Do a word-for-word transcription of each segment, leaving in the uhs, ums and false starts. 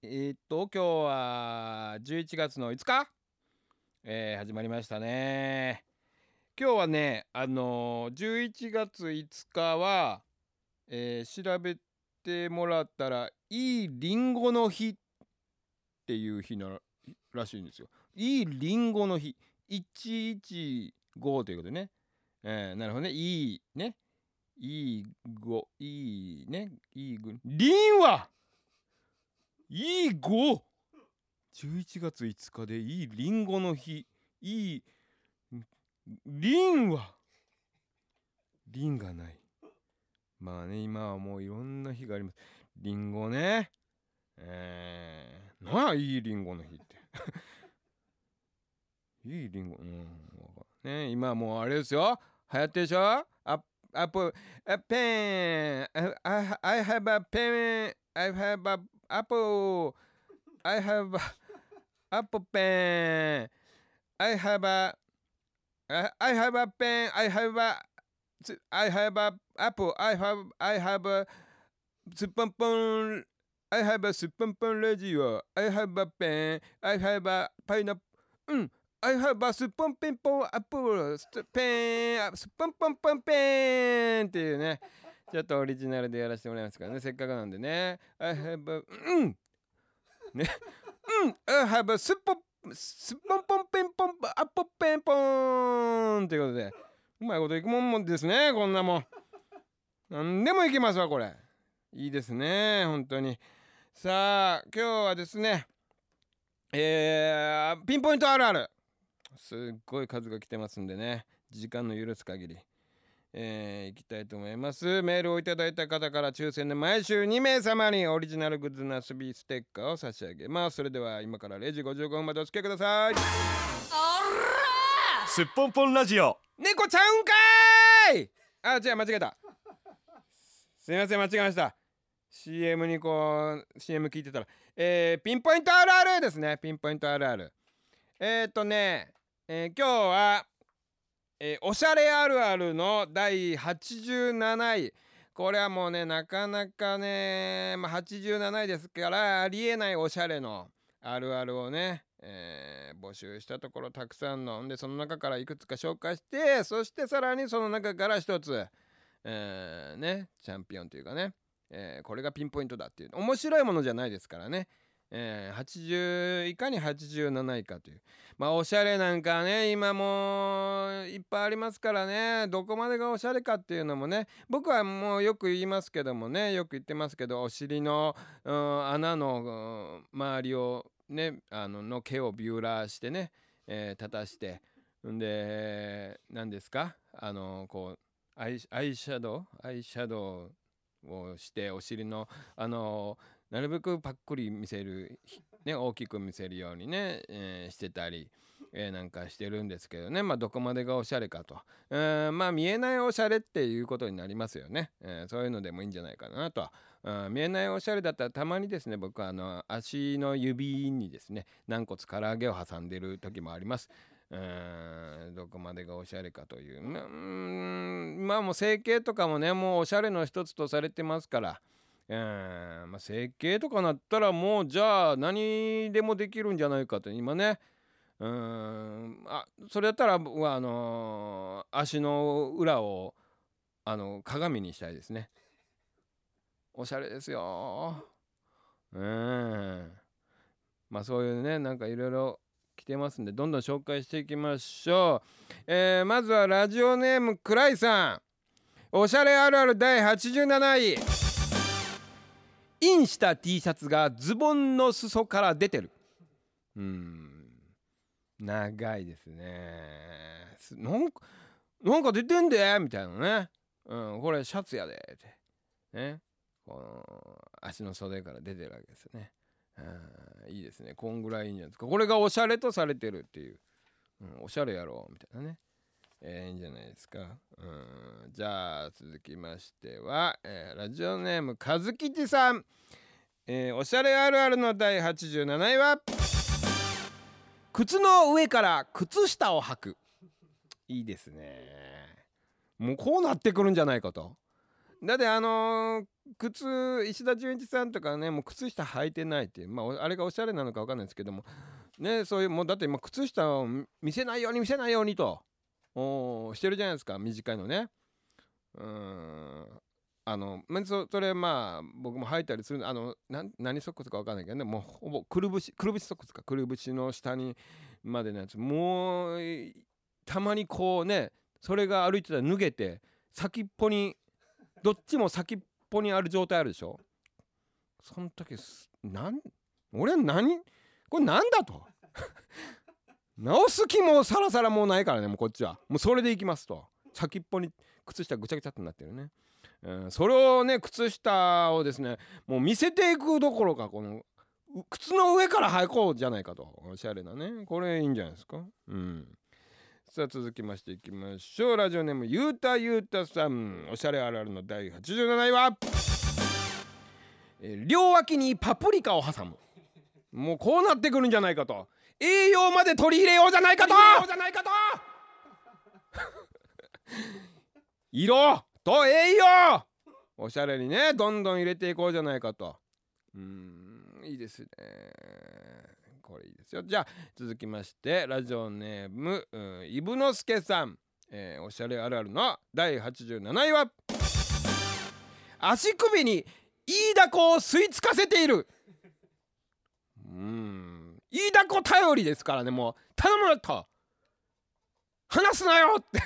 えー、っと今日はじゅういちがつのいつか、えー、始まりましたね。今日はねあのー、じゅういちがついつかは、えー、調べてもらったらいいリンゴの日っていう日ならしいんですよ。いいリンゴの日いちいちごということでね、えー、なるほどね。いいねいいごいいねいいぐリンはいいごじゅういちがついつかでいいリンゴの日。いいリンはリンがない。まあね、今はもういろんな日があります。リンゴね、えー、なあいいリンゴの日っていいリンゴ、うんね、今はもうあれですよ、流行ってるでしょ。アップルペン I, I have a pen I have a apple I have a apple pen I have a I have a pen. I have a I have a apple. I have I have a spoon spoon. I have a spoon spoon radio. I have a pen. I have a pineapple. うん。I have a スポンピンポンアップルペンスポンポンポンペンっていうね、ちょっとオリジナルでやらせてもらいますからね、せっかくなんでね。I have a うんねうん I have a スポンスポンポンペンポンアッポペンポンということで、うまいこといくもんもんですね、こんなもん。なんでもいけますわ、これ。いいですね、本当に。さあ、今日はですね、えー、ピンポイントあるある。すっごい数が来てますんでね、時間の許す限り、えー、いきたいと思います。メールをいただいた方から抽選で毎週にめいさまにオリジナルグッズなすびステッカーを差し上げます。それでは今かられいじごじゅうごふんまでお付き合いください。 すっぽんぽんラジオ。 猫ちゃうんかーい。あ、違う、間違えた。すいません、間違えました。 シーエム にこう シーエム 聞いてたら、えー、ピンポイントあるあるですね。ピンポイントあるある、えーっとね、えー、今日は、えー、おしゃれあるあるのだいはちじゅうなない。これはもうね、なかなかね、まあ、はちじゅうなないですからありえないおしゃれのあるあるをね、えー、募集したところたくさんのんで、その中からいくつか紹介して、そしてさらにその中から一つ、えー、ね、チャンピオンというかね、えー、これがピンポイントだっていう面白いものじゃないですからね、えー、はちじゅういかにはちじゅうなないかという、まあおしゃれなんかね、今もういっぱいありますからね、どこまでがおしゃれかっていうのもね、僕はもうよく言いますけどもね、よく言ってますけど、お尻の、うん、穴の、うん、周りをね、あのの毛をビューラーしてね、えー、立たしてんで、何ですか、あのこうアイ、アイシャドウアイシャドウをしてお尻のあのなるべくパックリ見せる、ね、大きく見せるようにね、えーしてたり、えーなんかしてるんですけどね、まあどこまでがおしゃれかと、えーまあ見えないおしゃれっていうことになりますよね、えーそういうのでもいいんじゃないかなと。うん、見えないおしゃれだったらたまにですね、僕はあの足の指にですね軟骨唐揚げを挟んでる時もあります。うーん、どこまでがおしゃれかという、うーん、まあもう整形とかもね、もうおしゃれの一つとされてますから、うーん、まあ、整形とかなったらもうじゃあ何でもできるんじゃないかと今ね。うーん、あ、それやったら僕はあのー足の裏をあの鏡にしたいですね。おしゃれですよ。うーん、まあそういうね、なんかいろいろ来てますんで、どんどん紹介していきましょう。えー、まずはラジオネームくらいさん。おしゃれあるあるだいはちじゅうなない。インした T シャツがズボンの裾から出てる。うーん、長いですね。なんかなんか出てんでみたいなね。うん、これシャツやでってね、この足の袖から出てるわけですよね。あ、いいですね。こんぐらいいいんじゃないですか。これがおしゃれとされてるっていう、うん、おしゃれやろみたいなね、えー、いいんじゃないですか。うん、じゃあ続きましては、えー、ラジオネームかずきちさん。えー、おしゃれあるあるのだいはちじゅうなないは、靴の上から靴下を履く。いいですね。もうこうなってくるんじゃないかと。だってあのー、 靴石田純一さんとかねもう靴下履いてないっていう、まああれがおしゃれなのか分かんないですけどもね、そういうもうだって今靴下を見せないように見せないようにとおしてるじゃないですか、短いのね。うーんあのそ, それまあ僕も履いたりするあのな何ソックスか分かんないけどね、もうほぼくるぶしくるぶしソックスかくるぶしの下にまでのやつもうたまにこうねそれが歩いてたら脱げて先っぽにどっちも先っぽにある状態あるでしょ。その時なん俺何これなんだと直す気もさらさらもうないからね、もうこっちはもうそれでいきますと、先っぽに靴下ぐちゃぐちゃってなってるね。うん、それをね靴下をですねもう見せていくどころかこの靴の上から履こうじゃないかと、おしゃれなね、これいいんじゃないですか。うん。さあ続きましていきましょう。ラジオネームゆうたゆうたさん、おしゃれあるあるのだいはちじゅうなないは、えー、両脇にパプリカを挟む。もうこうなってくるんじゃないかと、栄養まで取り入れようじゃないかと色と栄養おしゃれにねどんどん入れていこうじゃないかと。うーんいいですね、これいいですよ。じゃあ続きましてラジオネームイブノスケさん、えー、おしゃれあるあるのだいはちじゅうなないは、足首にイイダコを吸い付かせている。うーんイイダコ頼りですからね、もう頼むと話すなよって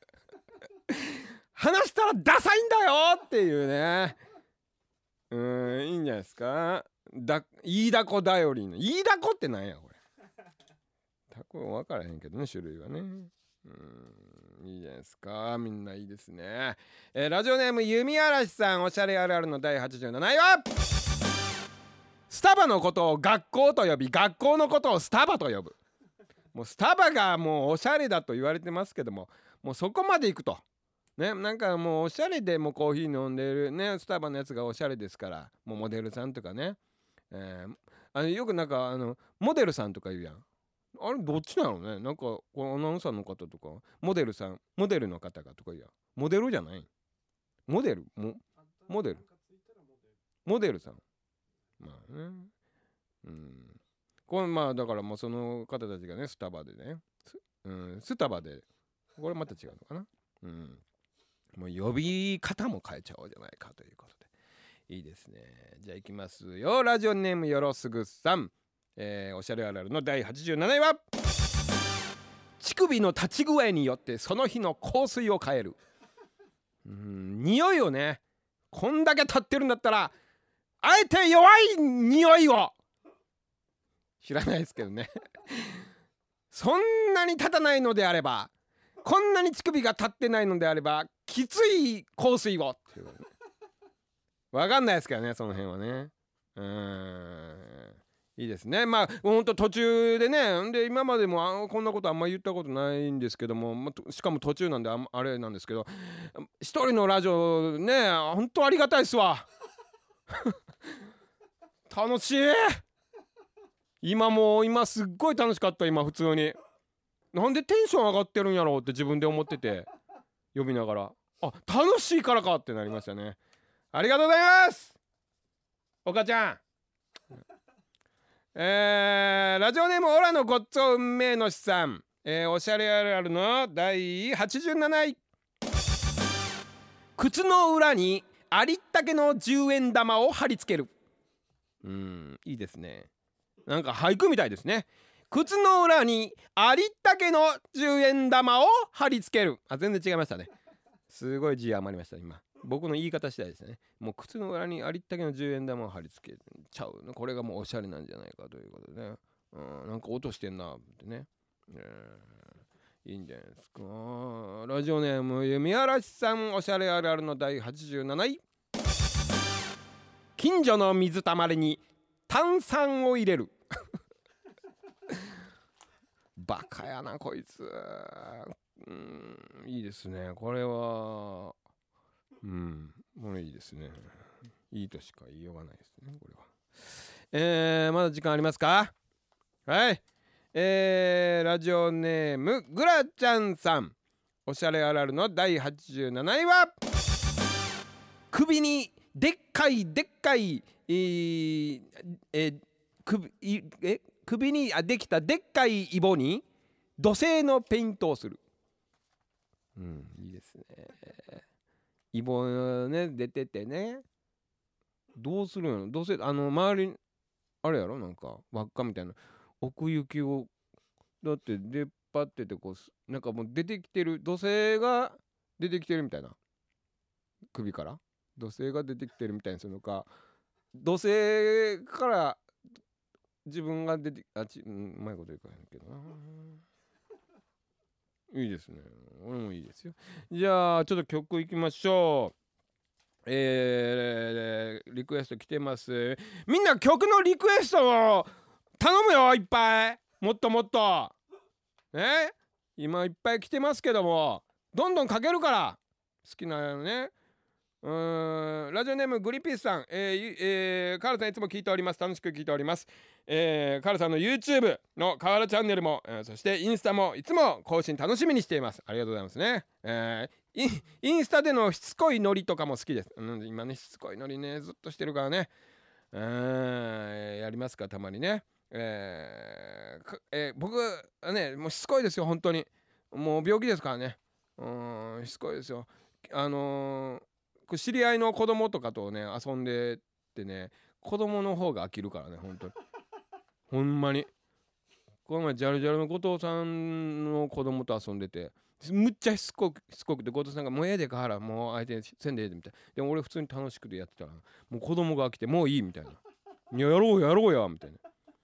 話したらダサいんだよっていうね。うーんいいんじゃないですか。だイイダコ頼りのイイダコってなんやこれ。タコ分からへんけどね種類はね。うーんいいじゃないですか、みんないいですね。えー、ラジオネーム弓嵐さん、おしゃれあるあるのだいはちじゅうなないは、スタバのことを学校と呼び学校のことをスタバと呼ぶ。もうスタバがもうおしゃれだと言われてますけども、もうそこまで行くとね、なんかもうおしゃれでもうコーヒー飲んでるねスタバのやつがおしゃれですから、もうモデルさんとかね、えー、あのよくなんかあのモデルさんとか言うやん、あれどっちなのね、なんかこのアナウンサーの方とかモデルさんモデルの方がとか言うやん、モデルじゃないモデルもモデルモデルさん、まあね、うん、これまあだからもうその方たちがねスタバでね ス,、うん、スタバでこれまた違うのかな、うん、もう呼び方も変えちゃおうじゃないかということでいいですね。じゃあいきますよ。ラジオネームよろすぐさん、えー、おしゃれあるあるのだいはちじゅうなないは、乳首の立ち具合によってその日の香水を変える。うーん匂いをね、こんだけ立ってるんだったらあえて弱い匂いを、知らないですけどねそんなに立たないのであれば、こんなに乳首が立ってないのであればきつい香水をっていう、ね、わかんないですけどねその辺はね。うーんいいですね。まあほんと途中でね、で今までもあこんなことあんま言ったことないんですけども、しかも途中なんで あ, あれなんですけど、一人のラジオねほんとありがたいっすわ楽しい。今もう今すっごい楽しかった。今普通になんでテンション上がってるんやろうって自分で思ってて呼びながら、あ楽しいからかってなりましたね。ありがとうございます、お母ちゃん。えー、ラジオネームオラのごっつお運命の資産、えー、おしゃれあるあるのだいはちじゅうなない、靴の裏にありったけのじゅうえん玉を貼り付ける。うーんいいですね、なんか俳句みたいですね。靴の裏にありったけのじゅうえん玉を貼り付ける。あ全然違いましたね。すごい字余りました今。僕の言い方次第ですね。もう靴の裏にありったけのじゅうえん玉を貼り付けちゃう、これがもうおしゃれなんじゃないかということでね、うん、なんか落としてんなってね、えー、いいんじゃないですか。ラジオネーム弓嵐さん、おしゃれあるあるのだいはちじゅうなない、近所の水たまりに炭酸を入れるバカやなこいつ。うん、いいですねこれは。うん、これいいですね。いいとしか言いようがないですねこれは。えー、まだ時間ありますか。はい、えー、ラジオネームグラちゃんさん、おしゃれあるあるのだいはちじゅうなないは、首にでっかいでっかい、えーえー、首いえ首にあできたでっかいイボに土星のペイントをする。うん、いいですね。イボね出ててね、どうするんやろ。どうせあの周りあれやろ、なんか輪っかみたいな奥行きをだって出っ張っててこうなんかもう出てきてる、土星が出てきてるみたいな、首から土星が出てきてるみたいにするのか、土星から自分が出てあち、うん、うまいこと言うからへんけどな。いいですね。俺もいいですよ。じゃあちょっと曲いきましょう。えー、リクエスト来てます。みんな曲のリクエストを頼むよ、いっぱい、もっともっとね。今いっぱい来てますけども、どんどんかけるから好きなのね。うーん、ラジオネームグリピースさん、えーえー、カールさんいつも聞いております。楽しく聞いております。えー、カールさんの YouTube のカールチャンネルも、えー、そしてインスタもいつも更新楽しみにしています。ありがとうございますね。えー、イ, インスタでのしつこいノリとかも好きです。うん、今ねしつこいノリねずっとしてるからね。うーん、やりますかたまにね。えーえー、僕はねもうしつこいですよ本当に。もう病気ですからね。うーん、しつこいですよ。あのー、知り合いの子供とかとね遊んでってね、子供の方が飽きるからね本当に。ほんまにこの前ジャルジャルの後藤さんの子供と遊んでて、むっちゃしつこくしつこくて、後藤さんがもうええでかはらもう相手せんでええでみたいな。でも俺普通に楽しくてやってたら、もう子供が飽きてもういいみたいな。いややろうやろうやみたいな。ね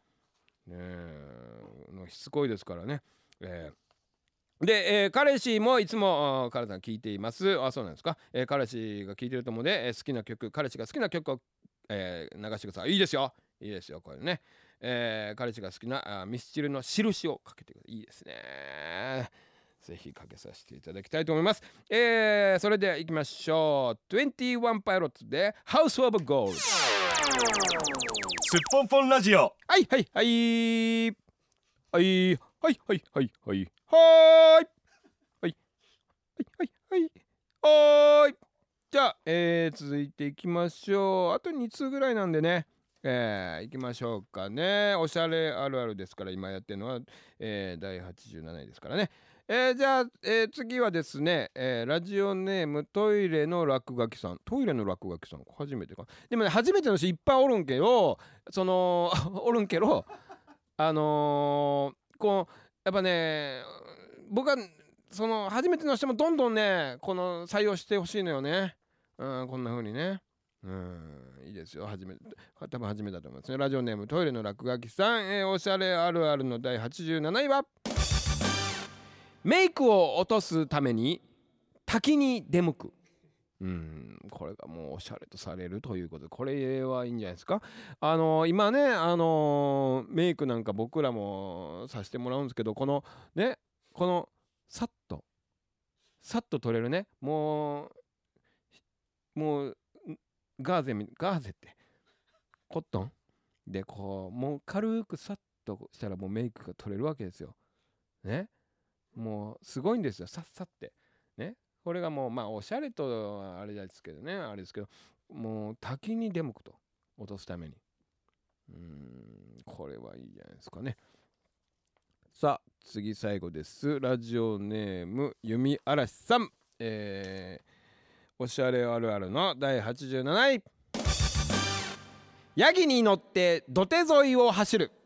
えしつこいですからね。えーで、えー、彼氏もいつも彼さん聞いています。あ、そうなんですか。えー、彼氏が聞いてると思うので、えー、好きな曲、彼氏が好きな曲を、えー、流してください。いいですよ。いいですよ、これね。えー、彼氏が好きなあミスチルの印をかけてください。いいですね。ぜひかけさせていただきたいと思います。えー、それでは行きましょう。にじゅういちパイロットで House of Gold。すっぽんぽんラジオ。 はいはいはい。はいはいはいはいはい。はーいはいはいはいはい。じゃあ、えー、続いていきましょう。あとに通ぐらいなんでね、えー、いきましょうかね。おしゃれあるあるですから、今やってるのは、えー、だいはちじゅうなないですからね。えー、じゃあ、えー、次はですね、えー、ラジオネームトイレの落書きさん。トイレの落書きさん初めてか。でもね、初めての人いっぱいおるんけど、そのおるんけど、あのー、こうやっぱね、僕はその初めての人もどんどんねこの採用してほしいのよね。うん、こんな風にね。うん、いいですよ。初めて多分初めてだと思いますね。ラジオネームトイレの落書きさん、えー、おしゃれあるあるのだいはちじゅうなないは、メイクを落とすために滝に出向く。うん、これがもうおしゃれとされるということで、これはいいんじゃないですか。あのー、今ね、あのー、メイクなんか僕らもさせてもらうんですけど、このねこのさっとさっと取れるね、もうもうガーゼガーゼってコットンでこうもう軽くさっとしたらもうメイクが取れるわけですよね。もうすごいんですよ、さっさってね。これがもうまあおしゃれとあれですけどね、あれですけど、もう滝に出向くと、落とすために。うーん、これはいいじゃないですかね。さあ次最後です。ラジオネーム弓嵐さん、えー、おしゃれあるあるのだいはちじゅうなない、ヤギに乗って土手沿いを走る。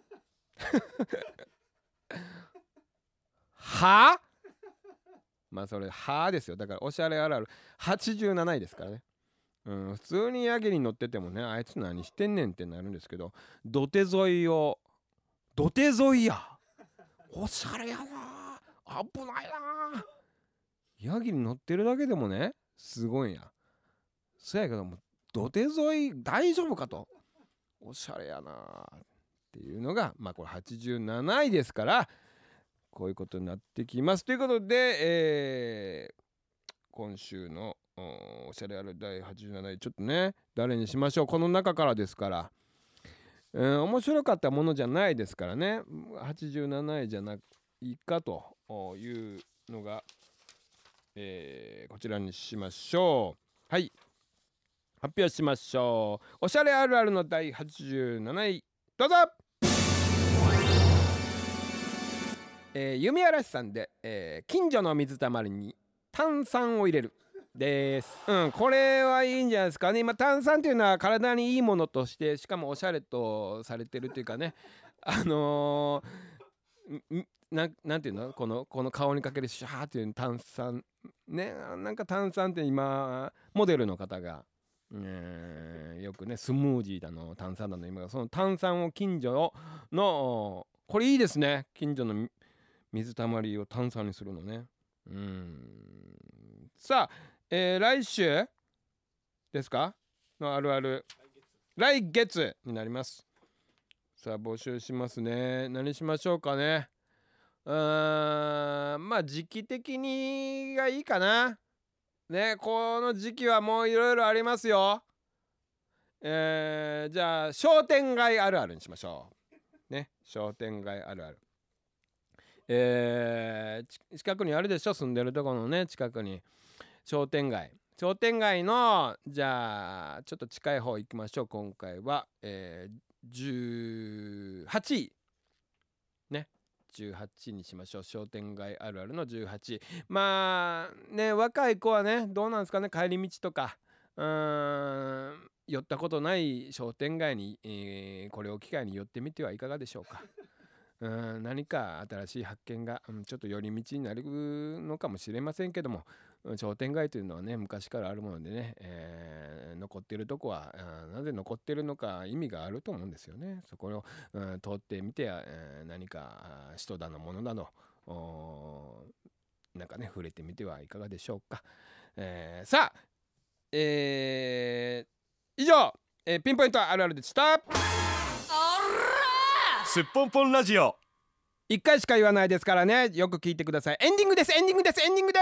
はあ、まあそれはあですよ。だからおしゃれあるあるはちじゅうなないですからね。うん、普通にヤギに乗っててもね、あいつ何してんねんってなるんですけど、土手沿いを土手沿いや、おしゃれやな、危ないな。ヤギに乗ってるだけでもねすごいんや。そやけども土手沿い大丈夫かと、おしゃれやなっていうのがまあこれはちじゅうなないですから、こういうことになってきますということで、えー、今週のおしゃれあるだいはちじゅうなない、ちょっとね誰にしましょう。この中からですから、えー、面白かったものじゃないですからね、はちじゅうなないじゃないかというのが、えー、こちらにしましょう。はい、 発表しましょう。おしゃれあるあるのだいはちじゅうなない、どうぞ。えー、弓嵐さんで、えー、近所の水たまりに炭酸を入れるです。うん、これはいいんじゃないですかね。今炭酸というのは体にいいものとして、しかもおしゃれとされてるというかね、あのー、な, なんていうの、このこの顔にかけるシャーっていう炭酸ね、なんか炭酸って今モデルの方が、えー、よくねスムージーだの炭酸だの、今その炭酸を近所の、これいいですね、近所の水たまりを炭酸にするのね。うん、さあ、えー、来週ですかのあるある、来月になります。さあ募集しますね。何しましょうかね。うーん、まあ時期的にがいいかなね。この時期はもういろいろありますよ。えー、じゃあ商店街あるあるにしましょうね。商店街あるある、えー、近くにあるでしょ、住んでるところのね近くに商店街。商店街のじゃあちょっと近い方行きましょう。今回は、えー、じゅうはちいね、じゅうはちにしましょう。商店街あるあるのじゅうはちい。まあね、若い子はねどうなんですかね、帰り道とかうーん寄ったことない商店街に、えー、これを機会に寄ってみてはいかがでしょうか。うん、何か新しい発見が、うん、ちょっと寄り道になるのかもしれませんけども、商店街というのはね昔からあるものでね、えー、残っているとこはなぜ残っているのか意味があると思うんですよね。そこを、うん、通ってみて、えー、何か人だのものだのなんかね触れてみてはいかがでしょうか。えー、さあ、えー、以上、えー、ピンポイントあるあるでした。 すっぽんぽんラジオ、 いっかいしか言わないですからね、よく聞いてください。エンディングです、エンディングです、エンディングです。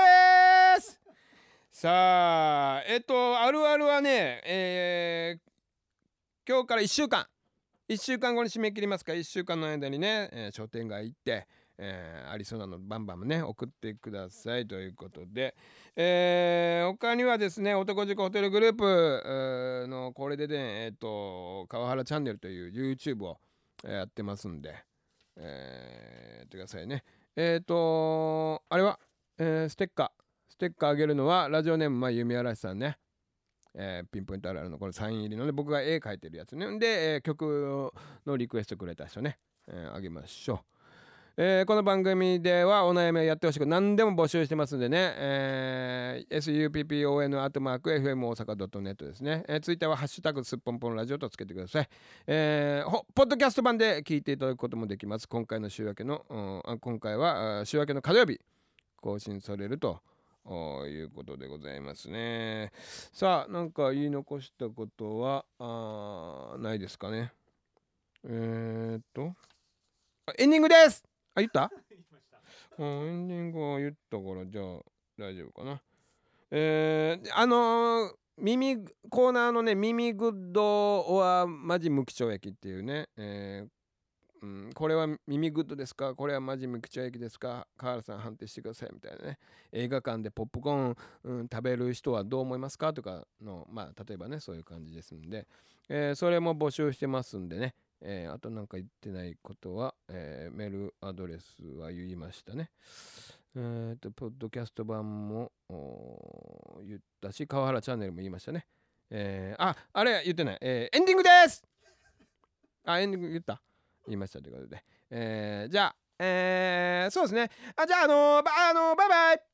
さあ、えっとあるあるはね、えー、今日からいっしゅうかんいっしゅうかんごに締め切りますから、いっしゅうかんの間にね、えー、商店街行って、えー、ありそうなのバンバンね送ってくださいということで、えー、他にはですね、男塾ホテルグループのこれでね、えっと川原チャンネルという YouTube をやってますんで、えー、やってくださいね。えっとあれは、えー、ステッカーステッカーあげるのはラジオネームまあ弓嵐さんね。えー、ピンポイントあるあるのこれサイン入りのね、僕が絵描いてるやつね。で、えー、曲のリクエストくれた人ね、えー、あげましょう。えー、この番組ではお悩みをやってほしく何でも募集してますんでね、えー、エスユーピーピーオーエヌ アットマーク エフエムオーサカドットネット ですね。えー、ツイッターはハッシュタグすっぽんぽんラジオとつけてください。えー、ポッドキャスト版で聞いていただくこともできます。今回の週明けの、うん、今回は週明けの火曜日更新されるということでございますね。さあ、なんか言い残したことはあないですかね。えー、っとエンディングです。あ、言った？うん、エンディングは言ったからじゃあ大丈夫かな。えー、あのー、耳コーナーのね、耳グッドはマジ無期懲役っていうね、えーうん、これは耳グッドですか、これはマジ無期懲役ですか、川原さん判定してくださいみたいなね。映画館でポップコーン、うん、食べる人はどう思いますかとかの、まあ例えばねそういう感じですんで、えー、それも募集してますんでね。えー、あとなんか言ってないことは、えー、メールアドレスは言いましたね。えっとポッドキャスト版も言ったし、川原チャンネルも言いましたね。えー、ああれ言ってない、えー、エンディングです。あ、エンディング言った言いましたということで、えー、じゃあ、えー、そうですね。あ、じゃあ、あのー、ば、あのー、バイバイ。